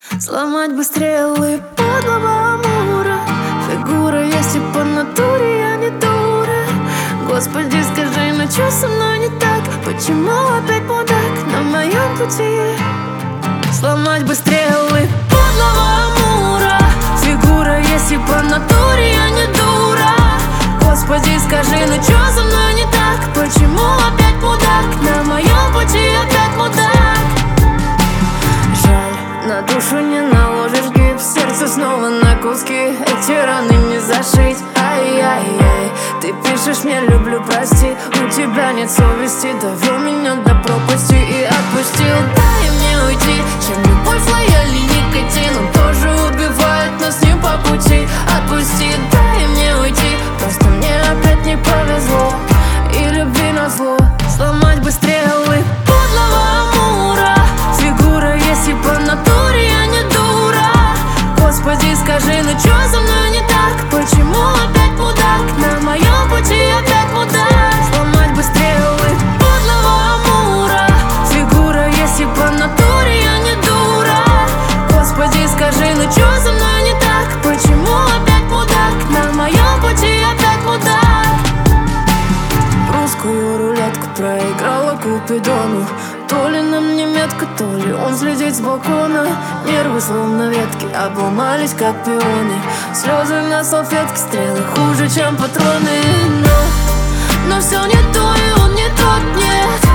Сломать бы стрелы подлого амура. Фигура есть и по натуре я не дура. Господи, скажи, ну чё со мной не так? Почему опять мудак на моем пути? Сломать бы стрелы подлого амура. Фигура есть и по натуре я не дура. Господи, скажи, ну чё со мной не так? Почему опять мудак на моем пути? Опять мудак. Жаль, на душу не наложишь гипс, сердце снова на куски, эти раны не зашить. Ай-яй-яй, ты пишешь мне люблю, прости, у тебя нет совести. Довел меня до пропасти и отпустил. Дай мне уйти, чем любовь, лояль и никотин. Он тоже убивает, но с ним по пути. Отпусти, дай мне уйти, просто мне опять не повезло. И любви назло. Сломать бы стрелы подлого амура. Фигура есть и по натуре я не дура. Господи, скажи, ну чё со мной не так? Почему опять мудак на моем пути? Опять мудак. Сломать бы стрелы подлого амура. Фигура есть и по натуре я не дура. Господи, скажи, ну чё со мной не так? Почему опять мудак на моем пути? Опять мудак. Русскую рулетку проиграла Купидону. То ли на мне метка, то ли он следит с балкона. Нервы словно ветки обломались, как пионы. Слезы на салфетке, стрелы хуже, чем патроны. Но все не то, и он не тот, нет.